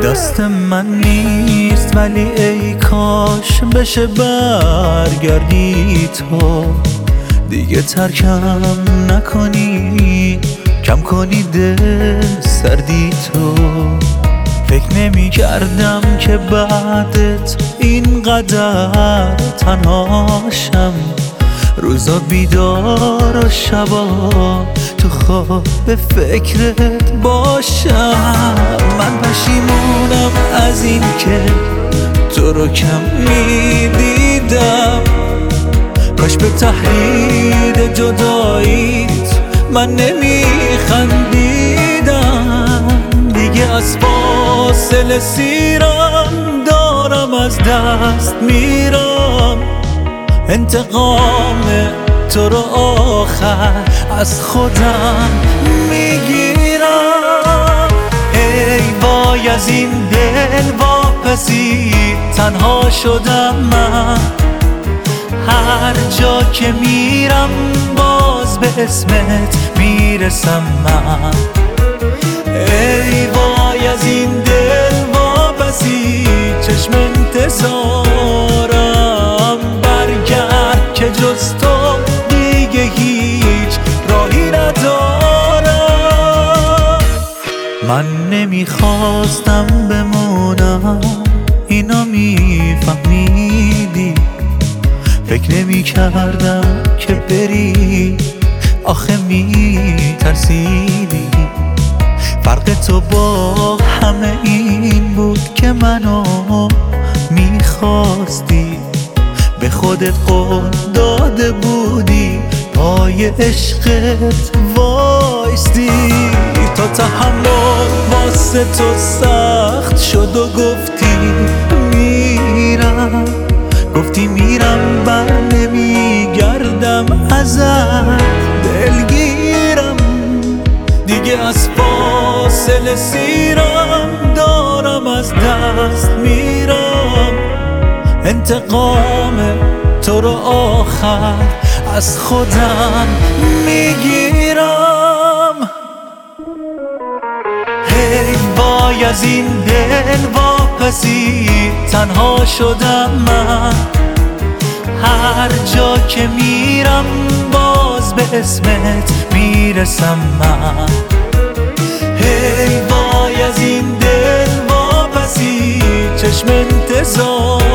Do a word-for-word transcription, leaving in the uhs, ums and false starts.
دست من نیست ولی ای کاش بشه برگردی تو، دیگه ترکم نکنی، کم کنی دل سردی تو. فکر نمی کردم که بعدت اینقدر تنهاشم، روزا بیدار و شبا تو خواب به فکرت باشم. من پشیمونم از این که تو رو کم میدیدم، کاش به تهدید جداییت من نمیخندیدم. دیگه از فاصله سیرم، دارم از دست میرم، انتقام تو رو آخر از خودم میگیرم. ای وای از این دل واپسی، تنها شدم من، هر جا که میرم باز به اسمت میرسم من. ای وای از این دل واپسی، چشم انتظارم برگرد که جز تو دیگه هیچ راهی ندارم. من نمیخواستم بمونم، اینا میفهمیدی، فکر نمی کردم که بری، آخه می ترسیدی. فرق تو با همه این بود که منو میخواستی، به خودت قول داده بودی پای عشقت وایستی. تا تحمل واسه تو سخت شد و گفتی میرم، گفتی میرم بر نمیگردم ازت دلگیرم. دیگه از فاصله سیرم، دارم از دست میرم، انتقام تو رو آخر از خودم میگیرم. ای وای از این دل واپسی، تنها شدم من، هر جا که میرم باز به اسمت میرسم من. ای وای از این دل واپسی، چشم انتظار